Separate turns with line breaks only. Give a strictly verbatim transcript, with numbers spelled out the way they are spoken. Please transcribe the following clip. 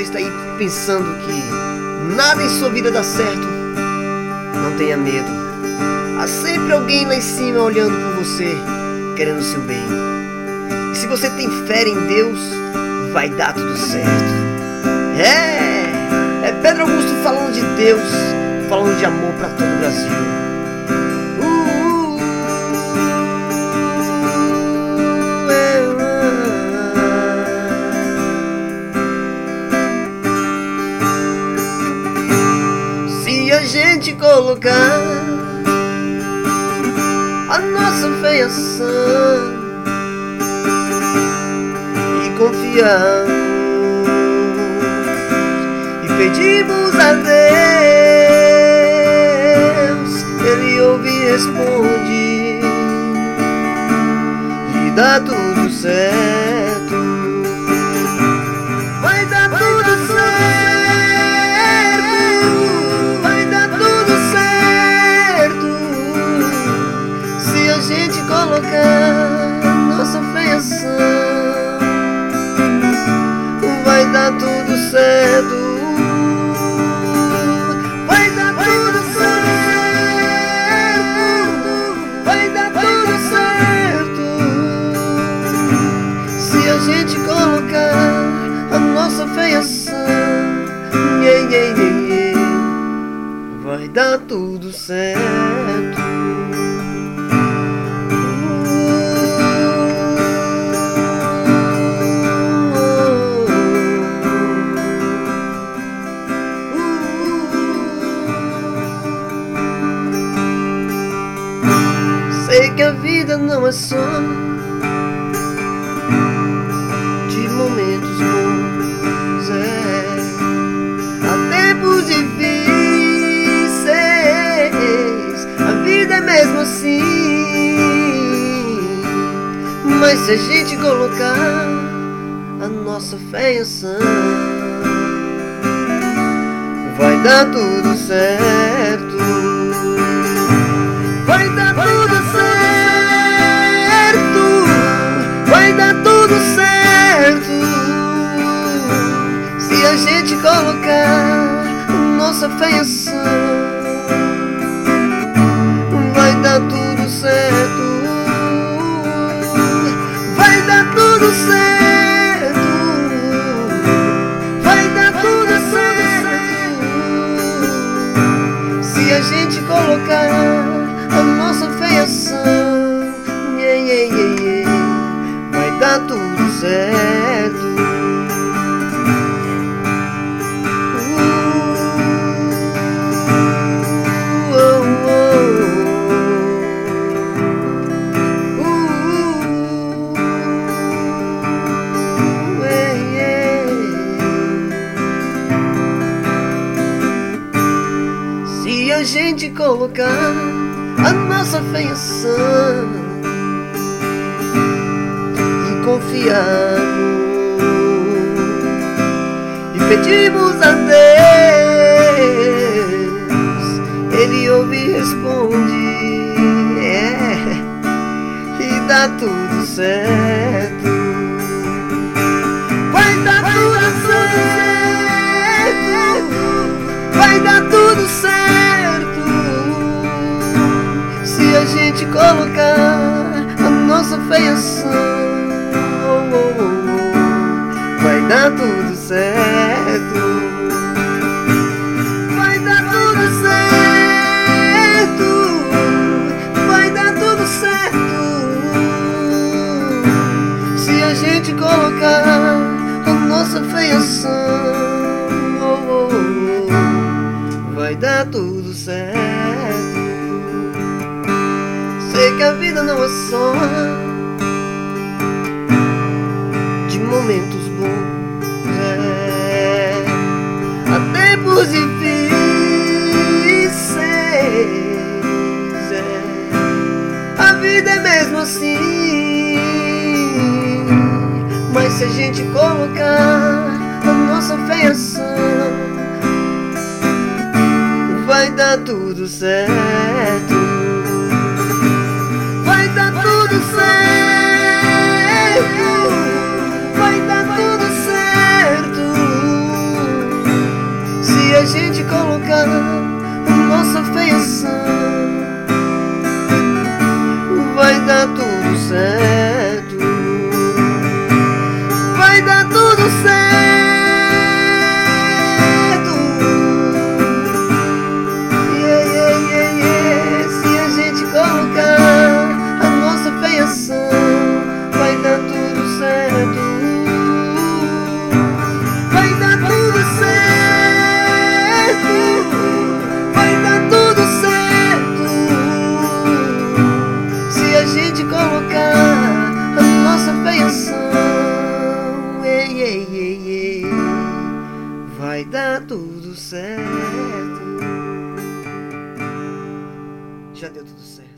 está aí pensando que nada em sua vida dá certo, não tenha medo. Há sempre alguém lá em cima olhando por você, querendo o seu bem. E se você tem fé em Deus, vai dar tudo certo. É, é Pedro Augusto falando de Deus, falando de amor para todo o Brasil. Se a gente colocar a nossa fé em ação e confiar e pedimos a Deus, Ele ouve e responde e dá tudo certo. Vai dar tudo certo, vai dar tudo certo. Se a gente colocar nossa fé em ação, vai dar tudo certo. Vai dar tudo certo, vai dar tudo certo. Se a gente colocar a nossa fé em ação, yeah, yeah, yeah, yeah, vai dar tudo certo. Sei que a vida não é só de momentos bons, é. Há tempos difíceis, a vida é mesmo assim. Mas se a gente colocar a nossa fé em ação, vai dar tudo certo. Vai dar tudo certo, vai dar tudo certo. Se a gente colocar nossa fé em ação, vai dar tudo certo. Vai dar tudo certo, vai dar tudo certo. Se a gente colocar a nossa fé em ação, yeah, yeah, yeah, yeah, vai dar tudo certo. Uh, oh, oh, uh, yeah, yeah. Se a gente colocar a nossa fé em ação e confiamos e pedimos a Deus, Ele ouve e responde, é, e dá tudo certo. Vai dar tudo certo, vai dar tudo certo. Se a gente colocar a nossa fé em ação, oh, oh, oh, oh, vai dar tudo certo. Vai dar tudo certo, vai dar tudo certo. Se a gente colocar a nossa fé em ação, oh, oh, oh, vai dar tudo certo. Sei que a vida não é só de momentos bons, é. Há tempos difíceis, é. A vida é mesmo assim. Mas se a gente colocar a nossa fé em ação, vai dar tudo certo. Vai dar tudo certo, vai dar tudo certo. certo. Vai dar tudo certo. Yeah, yeah, yeah, yeah. Se a gente colocar a nossa fé em ação, vai dar tudo certo. Vai dar tudo certo. Vai dar tudo certo. Se a gente colocar a nossa fé em ação, ei, ei, ei, ei, vai dar tudo certo. Já deu tudo certo.